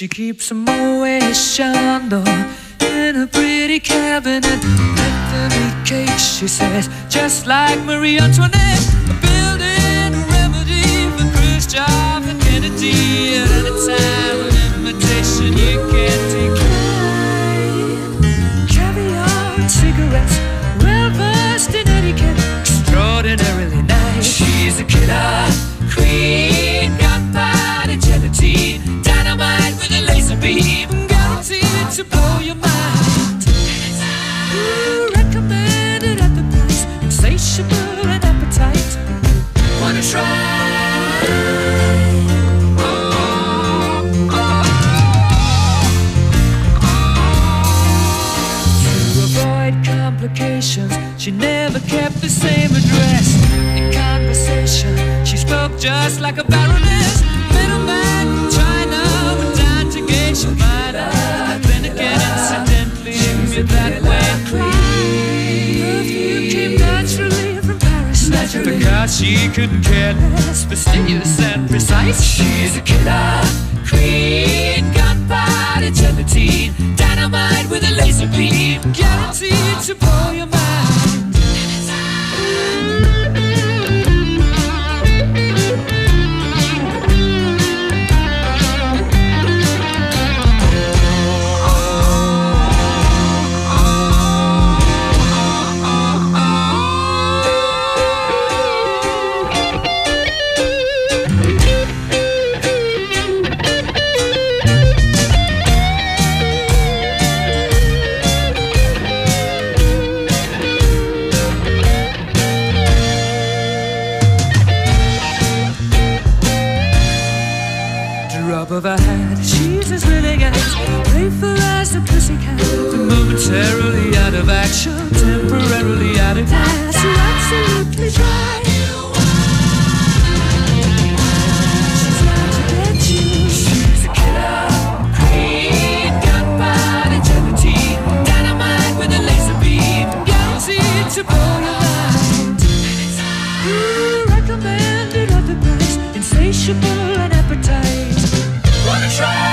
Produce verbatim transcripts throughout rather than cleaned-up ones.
She keeps a Moet Chandon in a pretty cabinet. Anthony cake, she says, just like Marie Antoinette. Building a remedy for Khrushchev and Kennedy. At any time, an invitation you can't decline. Caviar and cigarettes, well versed in etiquette, extraordinarily nice. She's a killer queen, gunpowder gelatine, dynamite with a laser beam, guaranteed to blow your mind. Ooh, recommended at the price, insatiable and appetite. Wanna try? Oh, oh, oh. To avoid complications, she never kept the same address. In conversation, she spoke just like a baroness. Middleman from China went down to gauge your mind. Then again, incidentally, you're that way. Perfume came naturally from Paris, naturally, because she couldn't care less, fastidious and precise. She's a killer queen, gunpowder gelatine, dynamite with a laser beam, guaranteed to blow your mind. Of her hat, she's as willing as playful as a pussycat, but momentarily out of action, temporarily out of gas. You're absolutely dry. She's out to get you. She's a killer queen, gunpowder gelatine, dynamite with a laser beam, guaranteed to blow your mind. Ooh, recommended at the price, insatiable and appetite. Wanna try?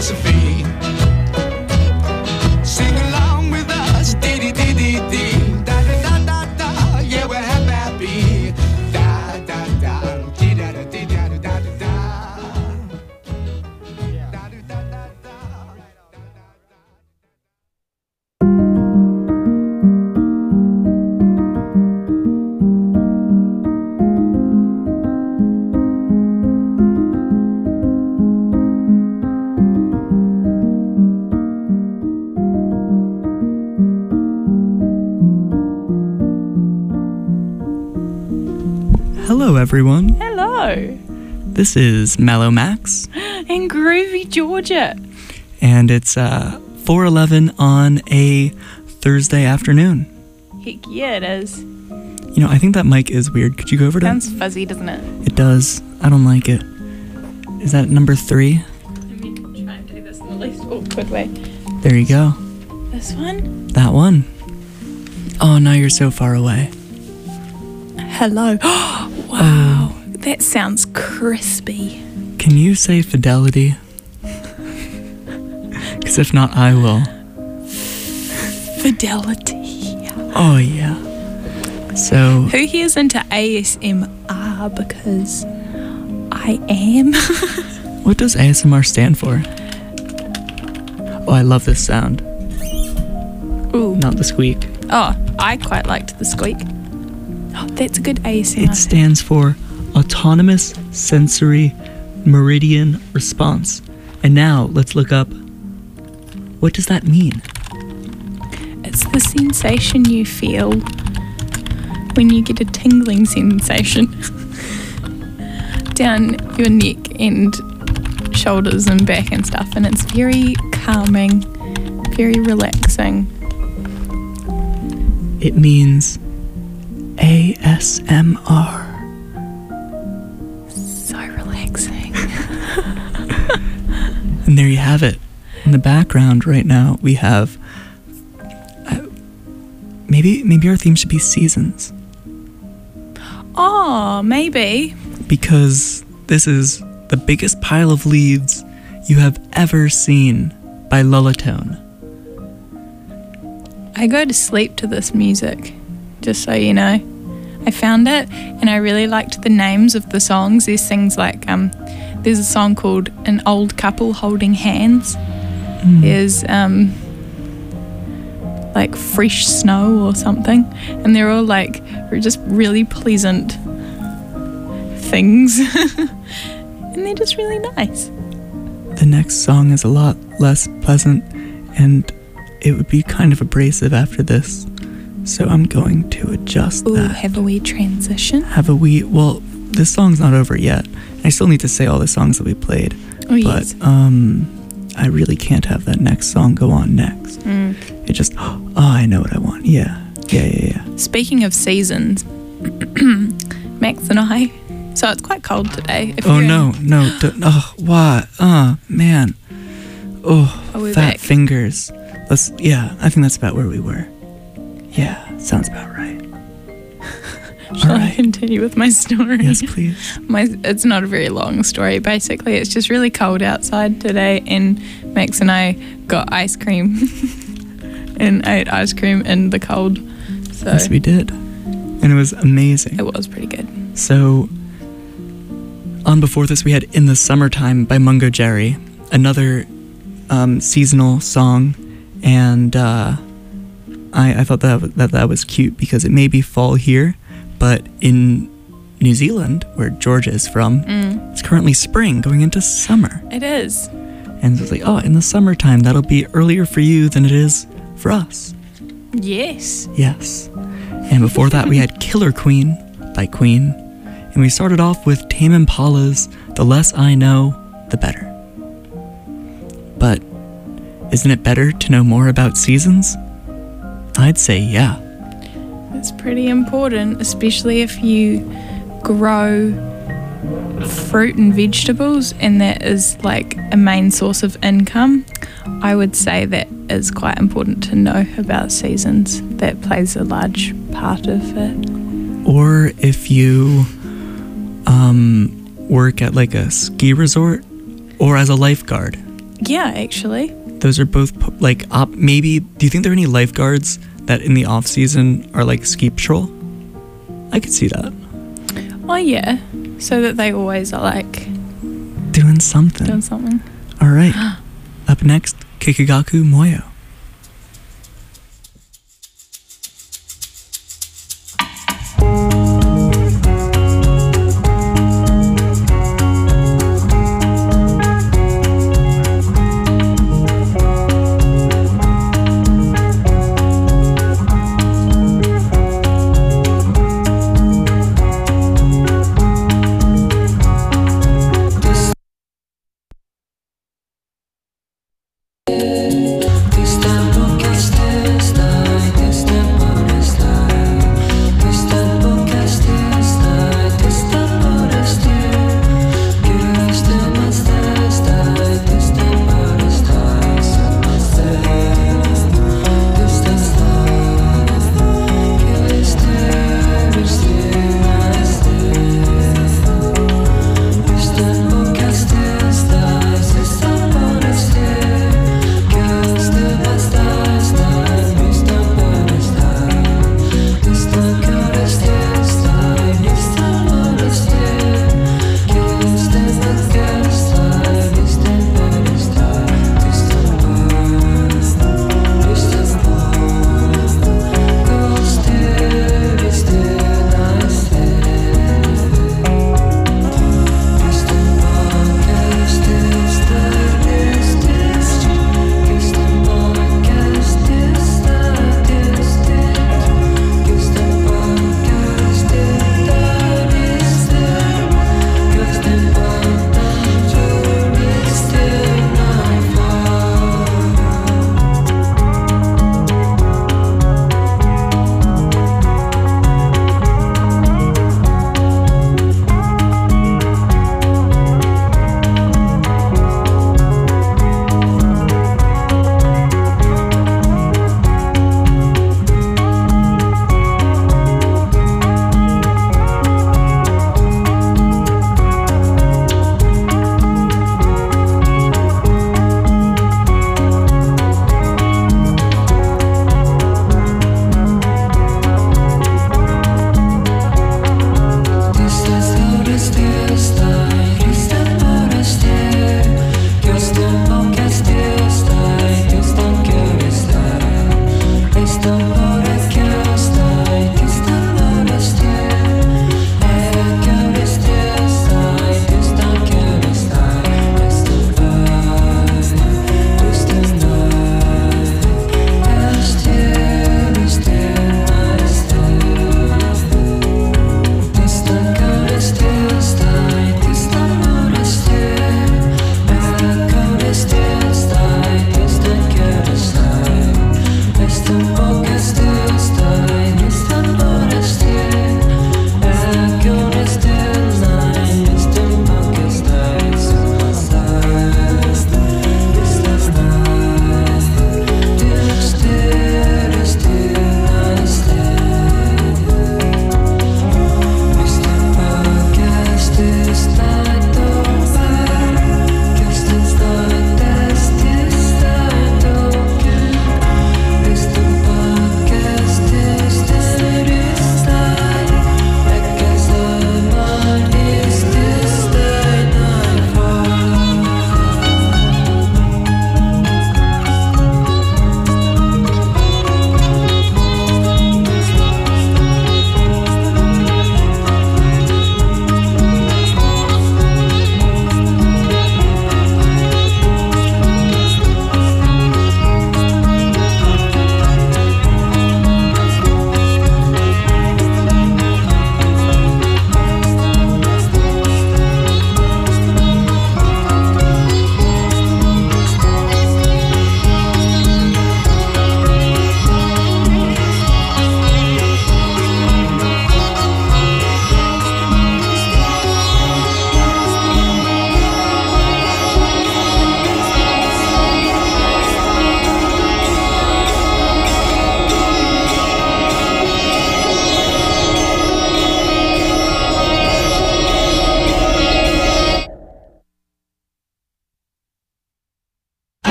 philosophy. Sing along with us, dee dee dee dee dee, da da da da da, yeah we're happy, da da da, dee da da dee da da da da da, da da da da da. Hello, everyone. Hello. This is Mellow Max, In Groovy, Georgia. and it's uh, four eleven on a Thursday afternoon. Heck yeah, it is. You know, I think that mic is weird. Could you go over to Sounds fuzzy, doesn't it? it? Does. I don't like it. Is that number three? Let me try and do this in the least awkward way. There you go. This one? That one. Oh, now you're so far away. Hello. Wow. That sounds crispy. Can you say fidelity? Because if not, I will. Fidelity. Oh, yeah. So, Who here's into A S M R? Because I am. what does A S M R stand for? Oh, I love this sound. Ooh. Not the squeak. Oh, I quite liked the squeak. Oh, that's a good A S M R. It stands for Autonomous Sensory Meridian Response. And now let's look up, what does that mean? It's the sensation you feel when you get a tingling sensation down your neck and shoulders and back and stuff, and it's very calming, very relaxing. It means A S M R. So relaxing. And there you have it. In the background right now, we have uh, maybe maybe our theme should be seasons, Oh, maybe. because this is the biggest pile of leaves you have ever seen by Lullatone. I go to sleep to this music, just so you know. I found it and I really liked the names of the songs. There's things like, um, there's a song called An Old Couple Holding Hands. Mm. There's um, like Fresh Snow or something. And they're all like just really pleasant things. And they're just really nice. The next song is a lot less pleasant, and it would be kind of abrasive after this. So I'm going to adjust Ooh, that. have a wee transition. Have a wee, well, this song's not over yet. I still need to say all the songs that we played. Oh, but yes. um, I really can't have that next song go on next. Mm. It just, oh, I know what I want. Yeah, yeah, yeah, yeah. Speaking of seasons, Max and I, so it's quite cold today. If Oh, you're in- no, no, d- oh, what? Oh, man. Oh, Are we fat back? fingers. Let's, yeah, I think that's about where we were. Yeah, sounds about right. Shall All I right. continue with my story? Yes, please. My, it's not a very long story. Basically, it's just really cold outside today, and Max and I got ice cream and ate ice cream in the cold. So Yes, we did. And it was amazing. it was pretty good. So, on before this, we had In the Summertime by Mungo Jerry, another um, seasonal song. And uh, I, I thought that, that that was cute because it may be fall here, but in New Zealand, where Georgia is from, Mm, it's currently spring going into summer. it is. And so it's like, oh, in the summertime, that'll be earlier for you than it is for us. Yes. Yes. And before that, we had Killer Queen by Queen. And we started off with Tame Impala's The Less I Know, The Better. But isn't it better to know more about seasons? I'd say yeah. It's pretty important, especially if you grow fruit and vegetables and that is like a main source of income. I would say that is quite important to know about seasons. That plays a large part of it. Or if you um, work at like a ski resort or as a lifeguard. Yeah, actually. Those are both po- like op. Maybe. Do you think there are any lifeguards that in the off season are like ski patrol? I could see that. Oh yeah, so that they always are like Doing something. doing something. All right. Up next, Kikagaku Moyo. This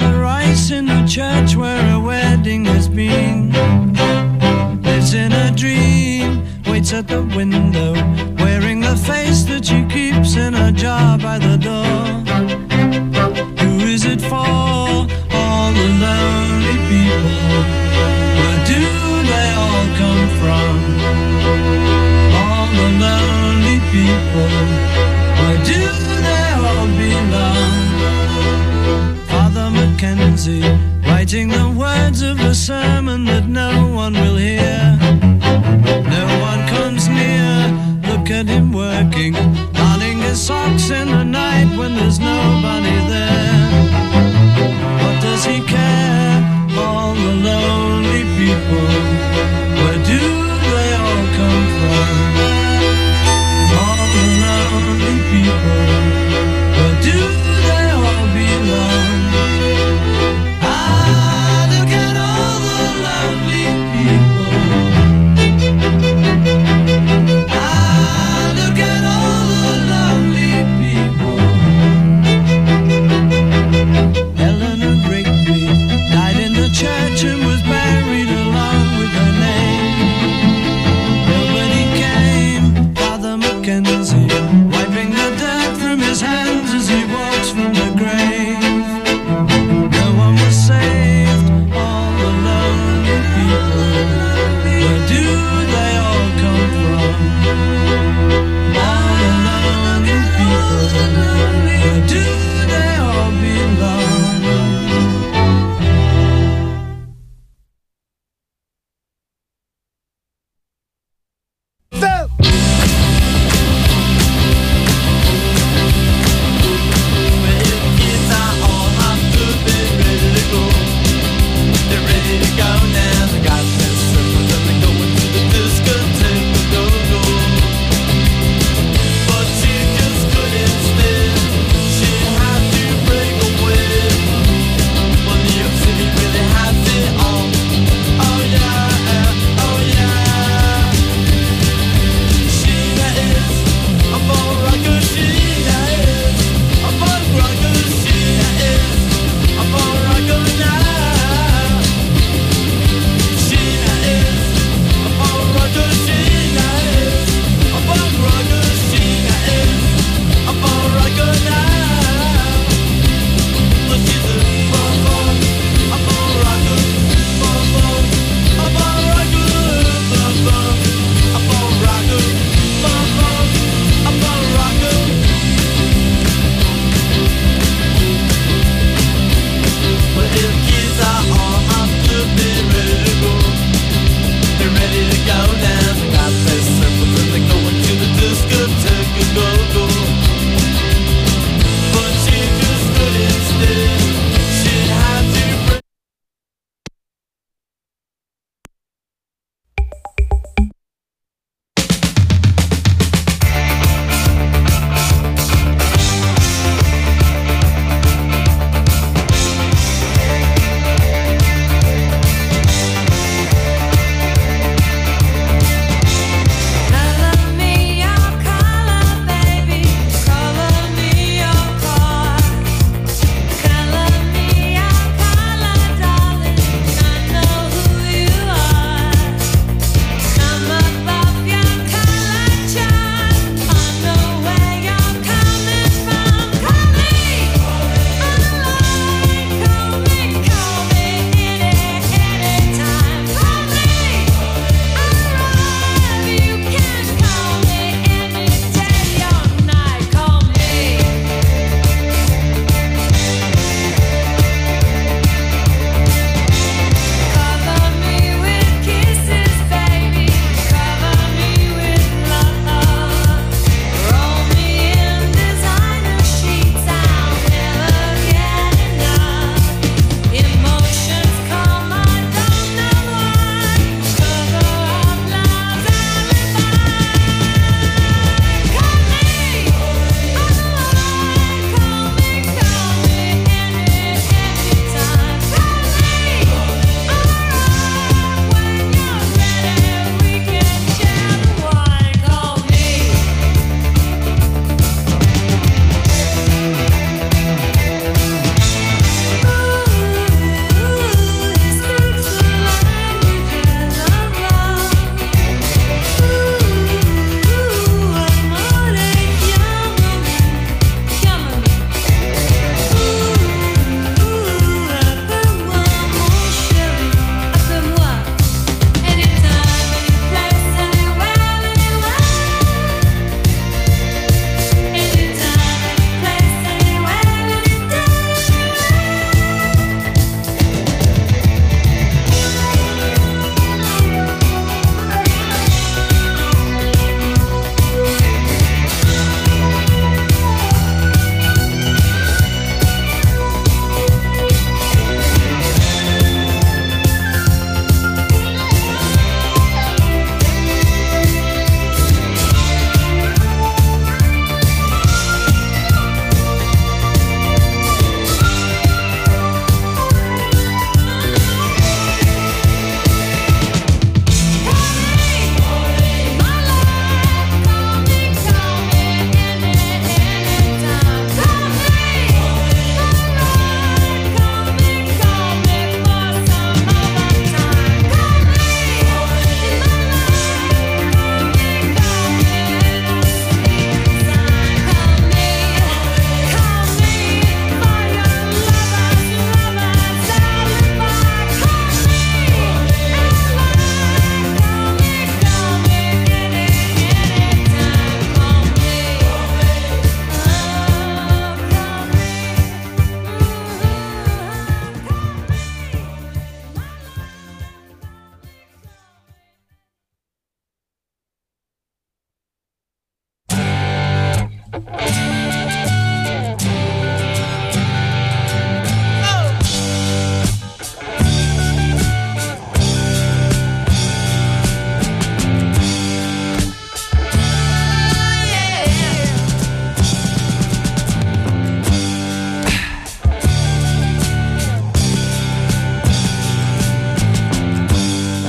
the rice in the church where a wedding has been. Lives in a dream, waits at the window, wearing the face that she keeps in a jar by the door. Who is it for? All the lonely people. Where do they all come from? All the lonely people. Where do they all belong? Father Mackenzie, writing the words of a sermon that no one will hear. No one comes near, look at him working, darning his socks in the night when there's nobody there. What does he care? All the lonely people, where do they all come from? All the lonely people, where do they all belong? Ah, look at all the lonely people. Ah, look at all the lonely people.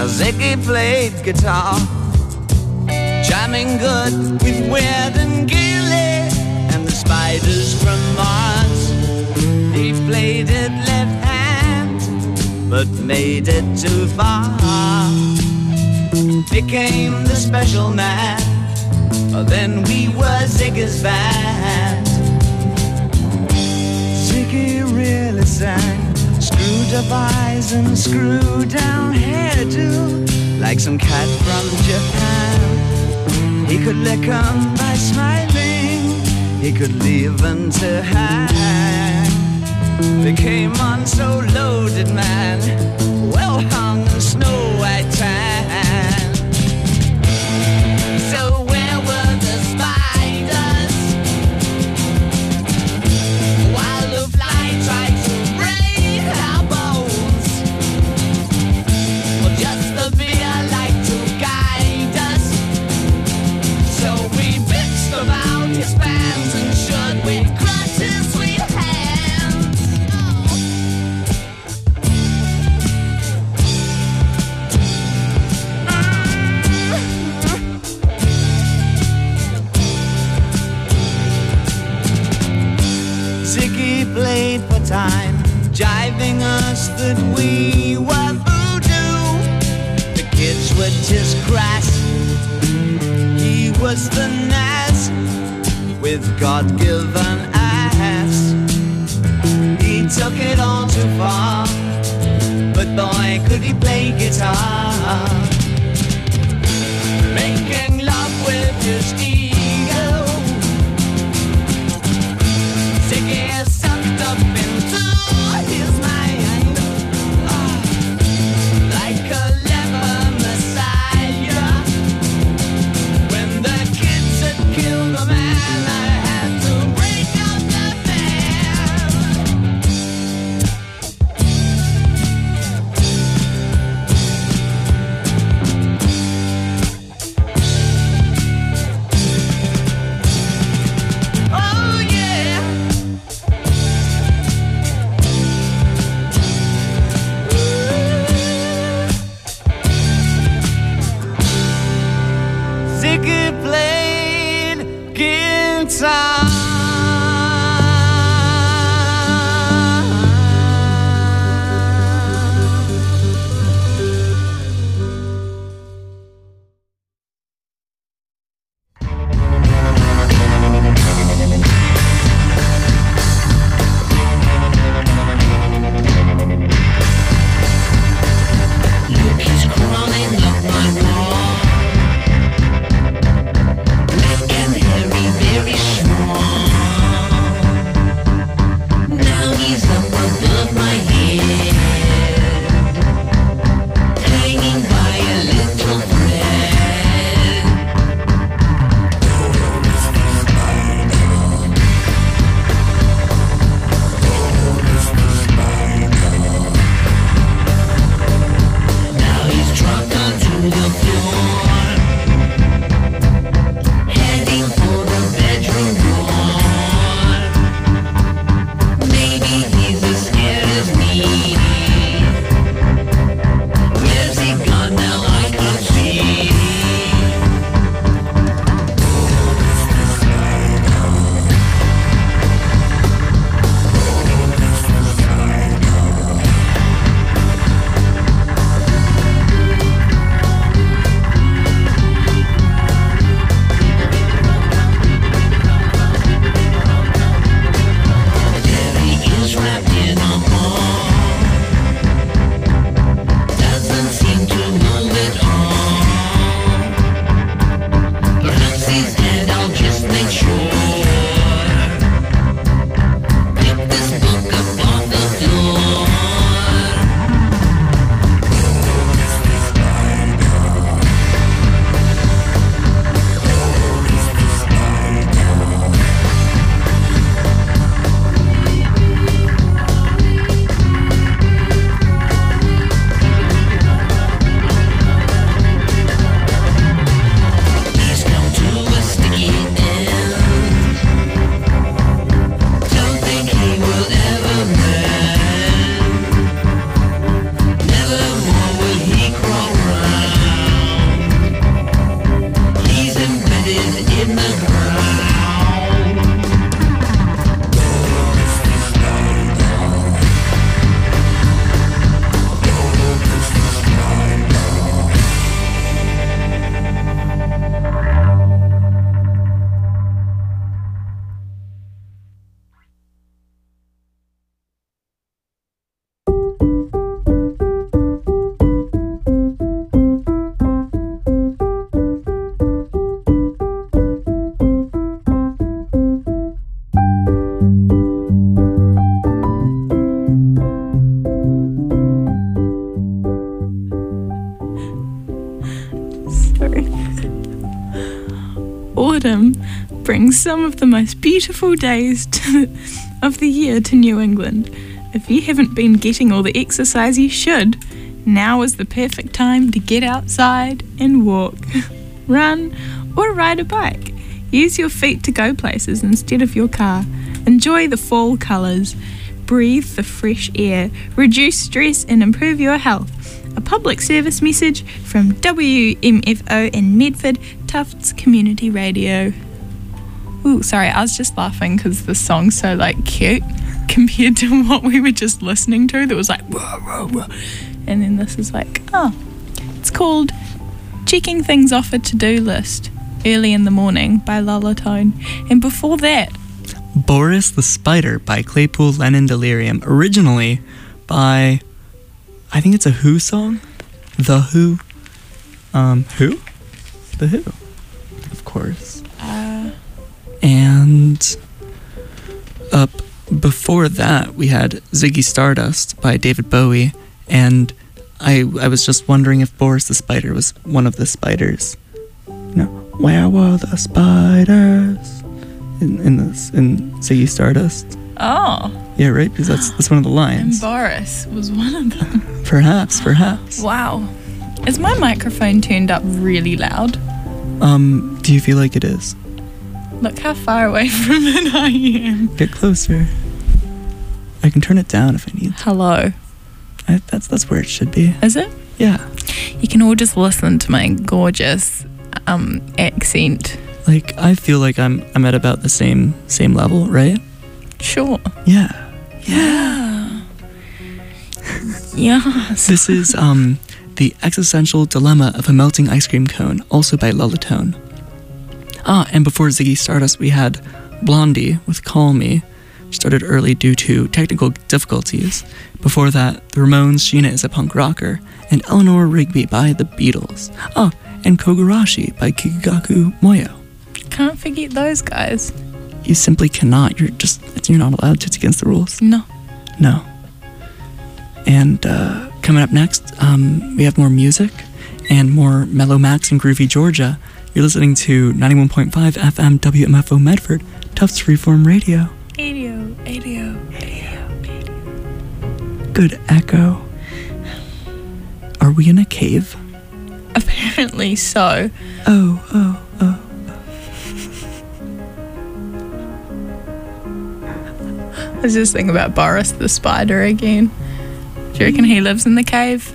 Ziggy played guitar, jamming good with Weird and Gilly and the Spiders from Mars. He played it left hand, but made it too far. Became the special man, then we were Ziggy's band. Ziggy really sang, screwed up eyes and screwed down hairdo, like some cat from Japan. He could lick 'em by smiling, he could leave them to hang. They came on so loaded, man, well hung in snow white tan. So where were the spiders while the fly tried to break our bones? Well, just the fear like to guide us. So we bitched about his fans and should we crush his sweet hands. Ziggy played for time, jiving us that we were voodoo. The kids were just crass, he was the Nas with God-given ass. He took it all too far, but boy could he play guitar. Making love with his ego, Ziggy sucked up into his mind, ah, like a leper messiah. When the kids had killed the man, I had to break up the band. autumn brings some of the most beautiful days to, of the year to New England. If you haven't been getting all the exercise you should, now is the perfect time to get outside and walk, run, or ride a bike. Use your feet to go places instead of your car. Enjoy the fall colours. Breathe the fresh air. Reduce stress and improve your health. A public service message from W M F O in Medford, Tufts Community Radio. Ooh, sorry, I was just laughing because the song's so like cute compared to what we were just listening to that was like whoa, whoa, whoa. And then this is like, oh, it's called Checking Things Off a To-Do List Early in the Morning by Lullitone. And before that, Boris the Spider by Claypool Lennon Delirium, originally by, I think it's a Who song? The Who? Um, Who? The Who, of course. uh, And up before that, we had Ziggy Stardust by David Bowie, and I I was just wondering if Boris the Spider was one of the spiders. No, where were the spiders in in this in Ziggy Stardust? oh, Yeah, right, because that's that's one of the and lines. Boris was one of them. Perhaps, perhaps. Wow. Is my microphone turned up really loud? Um, do you feel like it is? Look how far away from it I am. Get closer. I can turn it down if I need. Hello. I, that's that's where it should be. Is it? Yeah. You can all just listen to my gorgeous um, accent. Like I feel like I'm I'm at about the same same level, right? Sure. Yeah. Yeah. Yes. This is um The Existential Dilemma of a Melting Ice Cream Cone, also by Lullitone. Ah, and before Ziggy Stardust, we had Blondie with Call Me, which started early due to technical difficulties. Before that, the Ramones' Sheena is a Punk Rocker, and Eleanor Rigby by The Beatles. Ah, and Kogarashi by Kikigaku Moyo. Can't forget those guys. You simply cannot. You're just, you're not allowed to. It's against the rules. No. No. And uh, coming up next, um, we have more music and more Mellow Max and Groovy Georgia. You're listening to ninety-one point five F M W M F O Medford, Tufts Freeform Radio. Radio, radio, radio, radio. Good echo. Are we in a cave? Apparently so. Oh, oh, oh. I was just thinking about Boris the Spider again. Do you reckon he lives in the cave?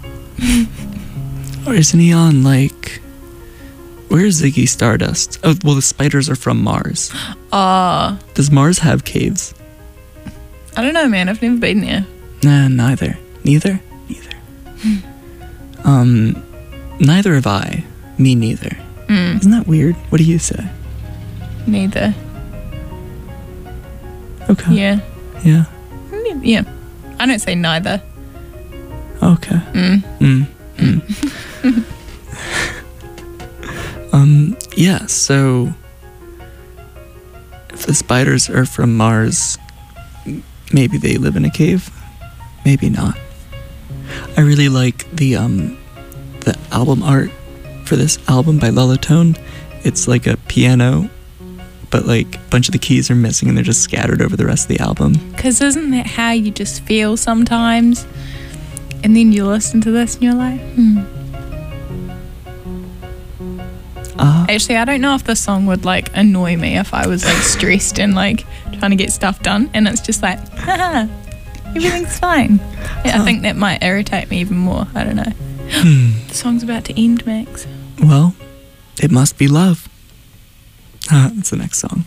Or isn't he on, like... Where's Ziggy Stardust? Oh, well, the spiders are from Mars. Oh, Does Mars have caves? I don't know, man. I've never been there. Nah, neither. Neither? Neither. um, neither have I. Me neither. Mm, Isn't that weird? What do you say? neither. Okay. Yeah. Yeah. Mm, Yeah. I don't say neither. Okay. Mm. Mm. Mm. um, yeah, so if the spiders are from Mars, m- maybe they live in a cave, maybe not. I really like the um the album art for this album by Lullitone. It's like a piano, but like a bunch of the keys are missing and they're just scattered over the rest of the album. Because isn't that how you just feel sometimes? And then you listen to this and you're like, hmm. Ah, Actually, I don't know if this song would like annoy me if I was like stressed and like trying to get stuff done. And it's just like, haha, everything's fine. Yeah, I Huh. think that might irritate me even more. I don't know. hmm. The song's about to end, Max. Well, it must be love. Ah, that's the next song.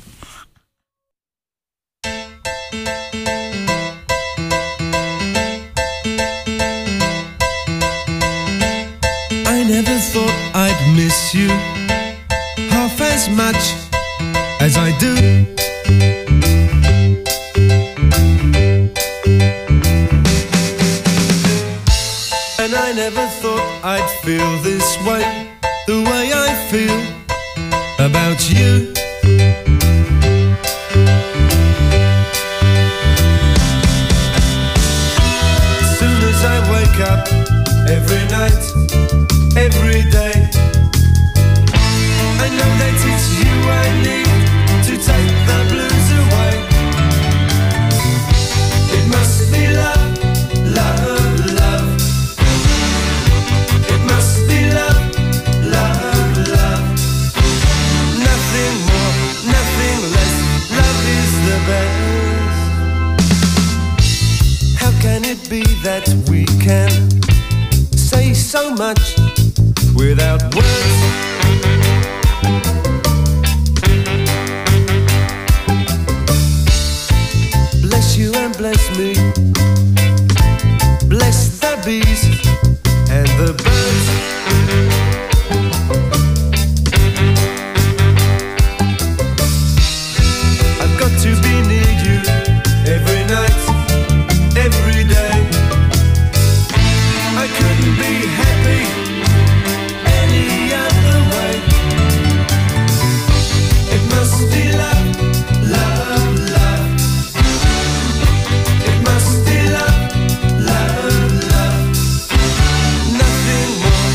I never thought I'd miss you half as much as I do. And I never thought I'd feel this way, the way I feel about you. As soon as I wake up, every night, every day, I know that it's you I can say so much without words. Bless you and bless me. Bless the bees and the birds. I've got to be near you every night, every day. I couldn't be happy any other way. It must be love, love, love. It must be love, love, love. Nothing more.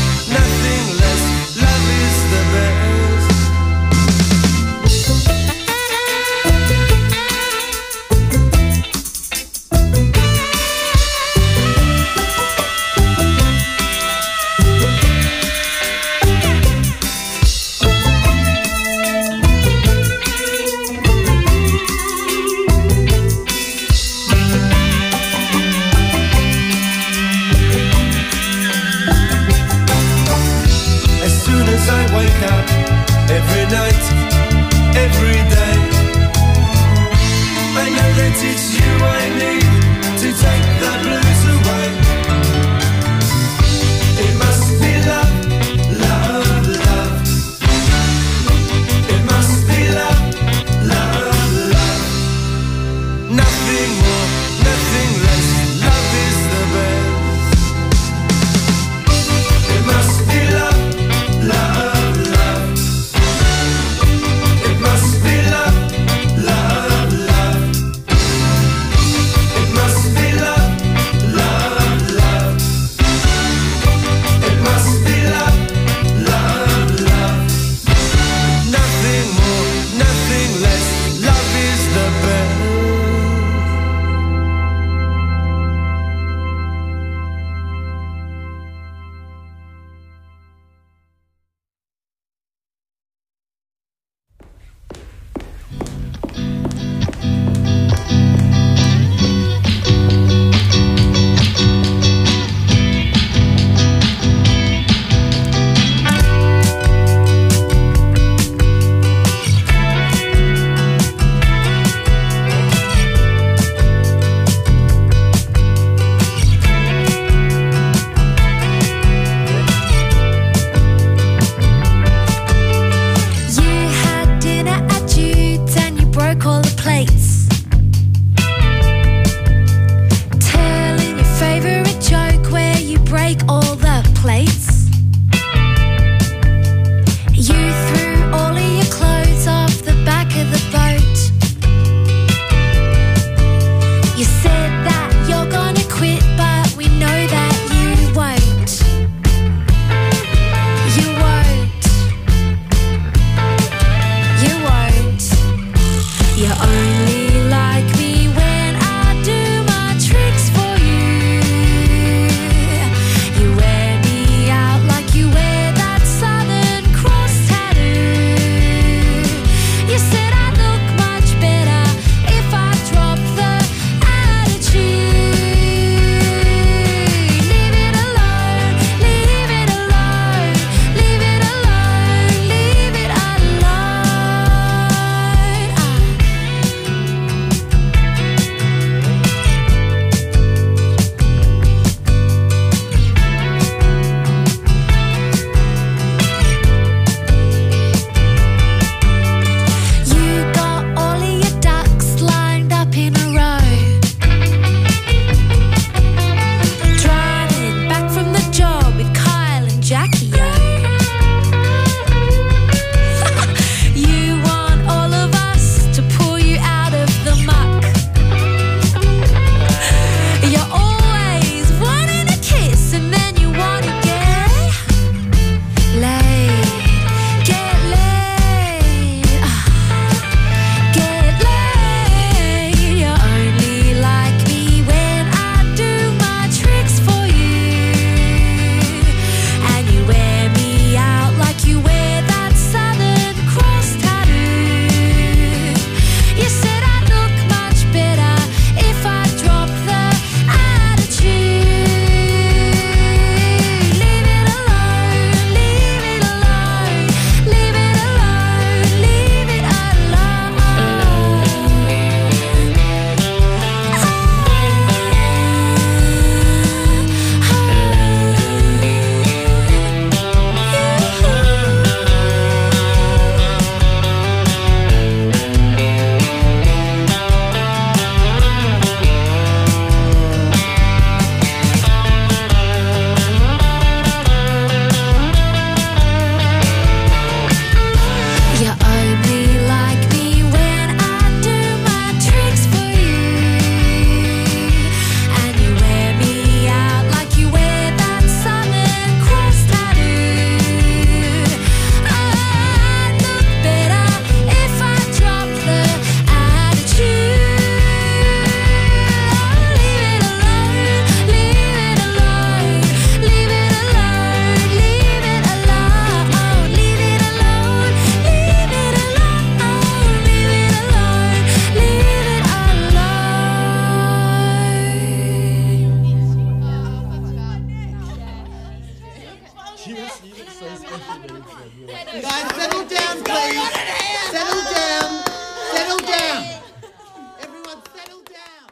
Guys, settle down, please. Settle down. Settle down. Everyone, settle down.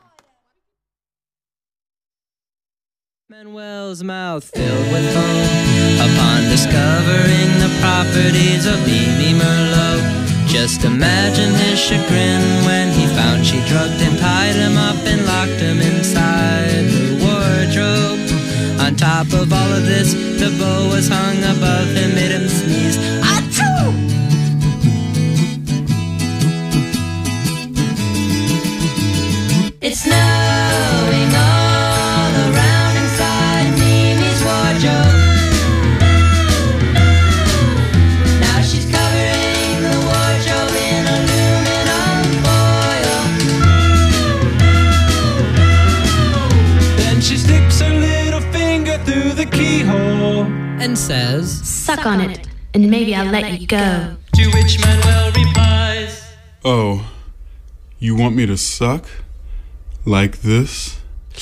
Manuel's mouth filled with foam upon discovering the properties of Mimi Merlot. Just imagine his chagrin when he found she drugged him, tied him up and locked him inside her wardrobe. On top of all of this, the bow was hung above him, made him sneeze. Achoo! It's snowing all around inside Mimi's wardrobe. Now she's covering the wardrobe in aluminum foil. Then she sticks her little finger through the keyhole and says, "Suck on it, and maybe I'll let you go." To which Manuel replies, "Oh, you want me to suck? Like this?"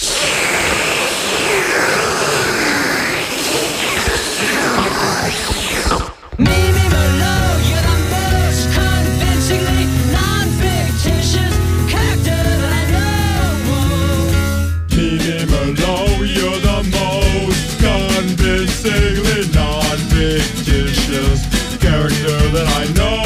Mimi Merlot, you're the most convincingly non-fictitious character I know. Mimi Merlot, you're the most convincingly non-fictitious character that I know.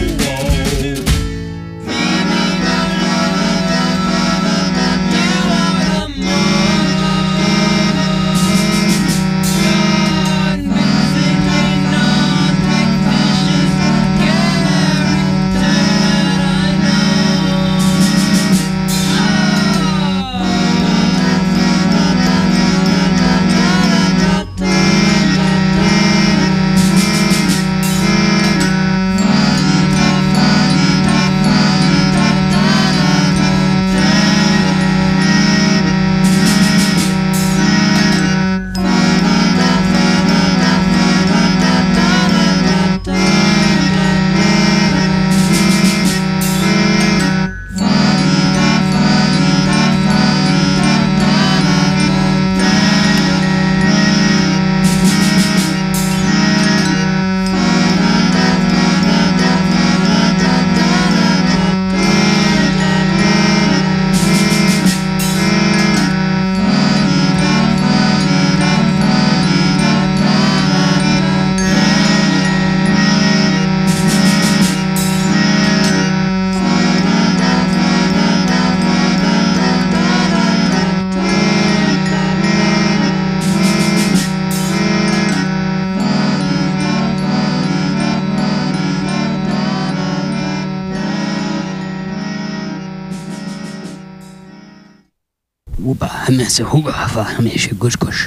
وبا همسه هو هفا همشه گوش گوش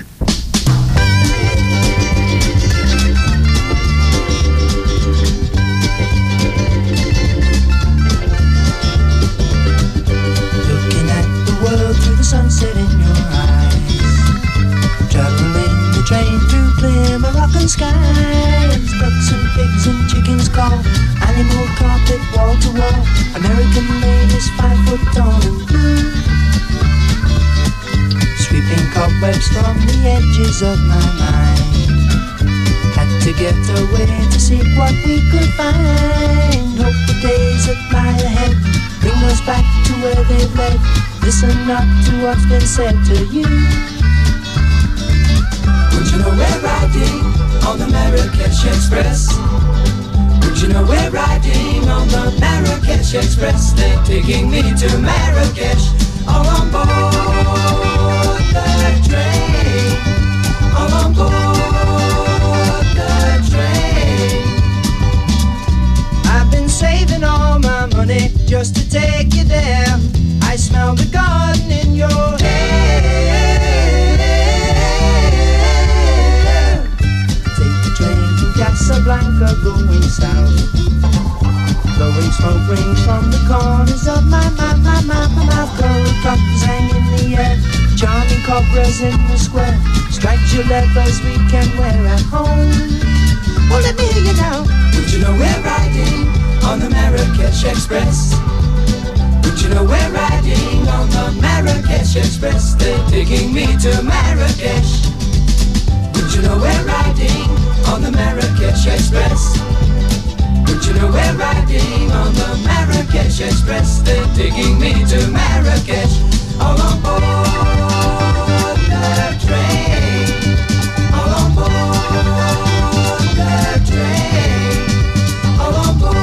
Looking at the world through the sunset in your eyes, traveling the train through clear Moroccan skies. Ducks and pigs and chickens call, animal carpet wall to wall. American ladies five foot tall and blue, sweeping cobwebs from the edges of my mind. Had to get away to see what we could find. Hope the days that lie ahead bring us back to where they've led. Listen not to what's been said to you. Would you know we're riding on the Marrakesh Express? Would you know we're riding on the Marrakesh Express? They're taking me to Marrakesh, all on board the train, all on board the train. I've been saving all my money just to take you there. I smell the garden in your hair. Take the train to Casablanca going south. Blowing smoke rings from the corners of my mouth, my mouth, my mouth. Gold coppers hang in the air, charming cobras in the square. Stripes your leathers we can wear at home. Well, let me hear you now. Would you know we're riding on the Marrakesh Express? Would you know we're riding on the Marrakesh Express? They're taking me to Marrakesh. Would you know we're riding on the Marrakesh Express. Don't you know we're riding on the Marrakesh Express? They're taking me to Marrakesh, all on board the train, all on board the train, all on board.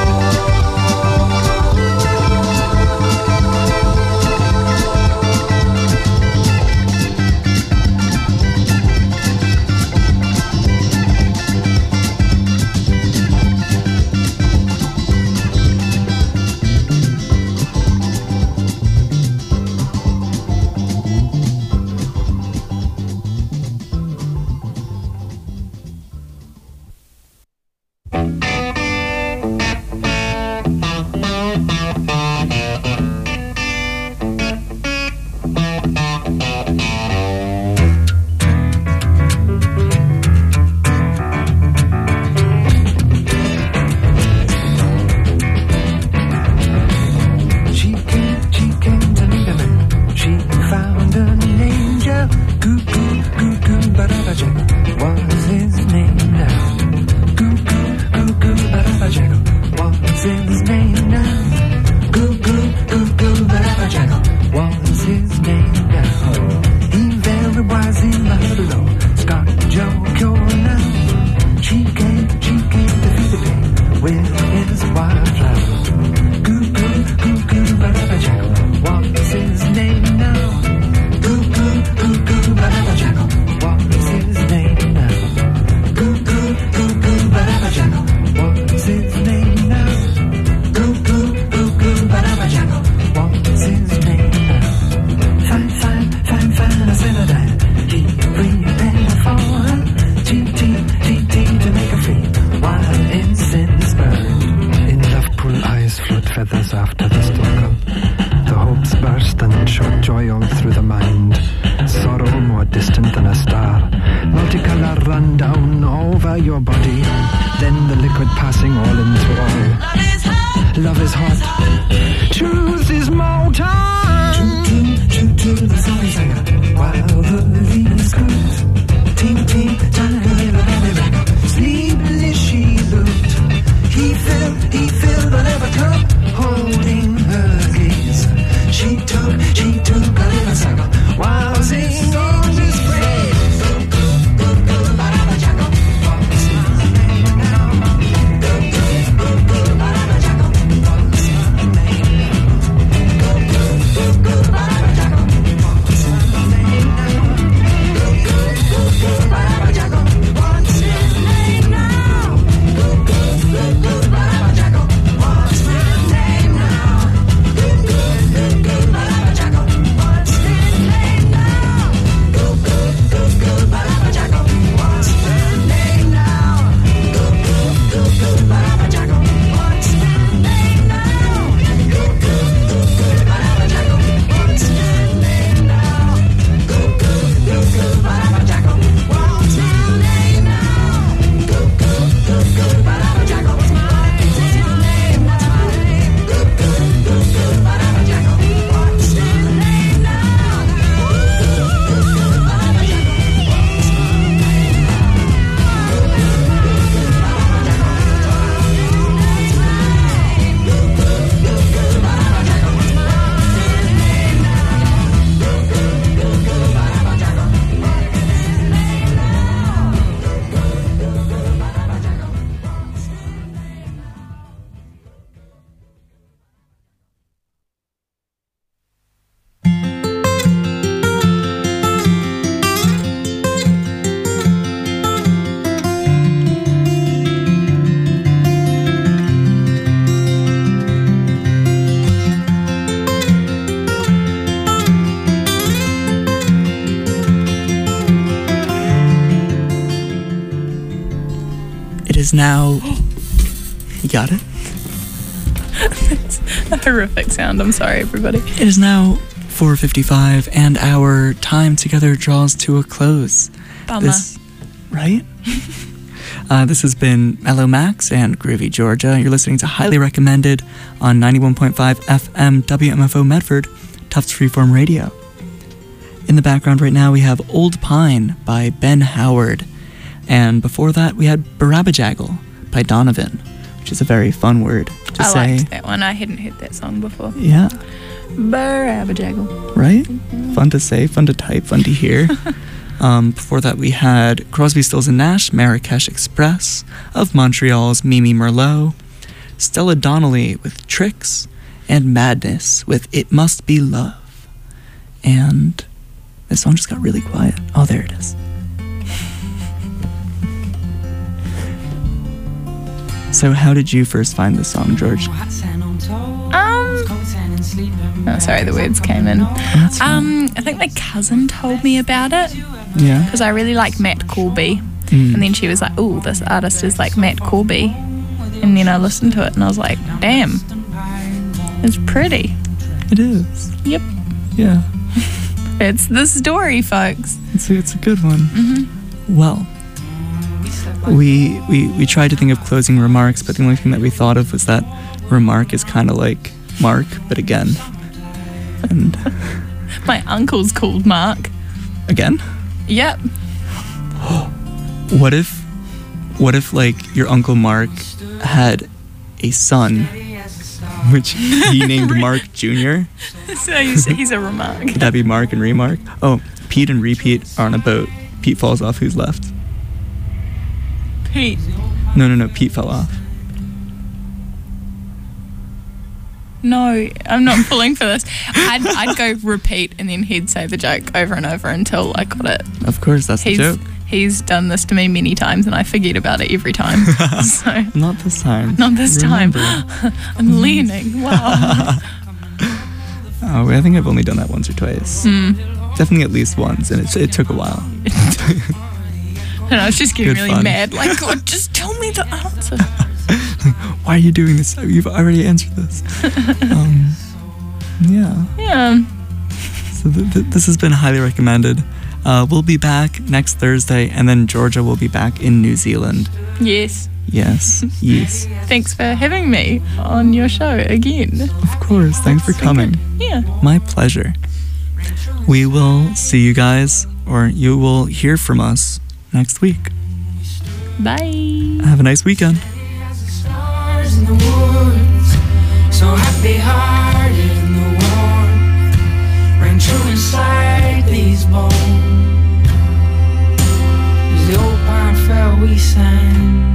Is now. You got it? It's a horrific sound. I'm sorry, everybody. It is now four fifty-five, and our time together draws to a close. Bummer. This, right? uh, this has been Mellow Max and Groovy Georgia. You're listening to Highly Recommended on ninety-one point five F M W M F O Medford, Tufts Freeform Radio. In the background right now, we have Old Pine by Ben Howard. And before that, we had Barabajaggle by Donovan, which is a very fun word to I say. liked that one. I hadn't heard that song before. Yeah. Barabajaggle. Right? Fun to say, fun to type, fun to hear. um, before that, we had Crosby, Stills and Nash, Marrakesh Express, of Montreal's Mimi Merlot, Stella Donnelly with Tricks, and Madness with It Must Be Love. And this song just got really quiet. Oh, there it is. So how did you first find this song, George? Um, oh, sorry, the words came in. Oh, Um, I think my cousin told me about it. Yeah. Because I really like Matt Corby. Mm. And then she was like, oh, this artist is like Matt Corby. And then I listened to it and I was like, damn, it's pretty. It is. Yep. Yeah. It's the story, folks. It's a, it's a good one. Mm-hmm. Well, we, we we tried to think of closing remarks, but the only thing that we thought of was that remark is kind of like Mark, but again. And My uncle's called Mark. again? Yep. What if, what if like your Uncle Mark had a son, which he named Mark Junior? So he's, he's a remark. Could that be Mark and Remark? Oh, Pete and Repeat are on a boat. Pete falls off. Who's left? Pete. No, no, no. Pete fell off. No, I'm not pulling for this. I'd, I'd go repeat and then he'd say the joke over and over until I got it. Of course, that's he's, the joke. He's done this to me many times and I forget about it every time. So Not this time. not this Remember. time. I'm leaning. Wow. Oh, I think I've only done that once or twice. Mm. Definitely at least once, and it, it took a while. And I was just getting Good really fun. mad. Like, God, just tell me the answer. Why are you doing this? You've already answered this. um, yeah. Yeah. So th- th- this has been highly recommended. Uh, we'll be back next Thursday, and then Georgia will be back in New Zealand. Yes. Yes. Yes. Thanks for having me on your show again. Of course. Thanks for coming. Yeah. My pleasure. We will see you guys, or you will hear from us next week. Bye. Have a nice weekend. Stars in the woods, so happy heart in the warm, ring true inside these bones. As the old pine fell, we sang.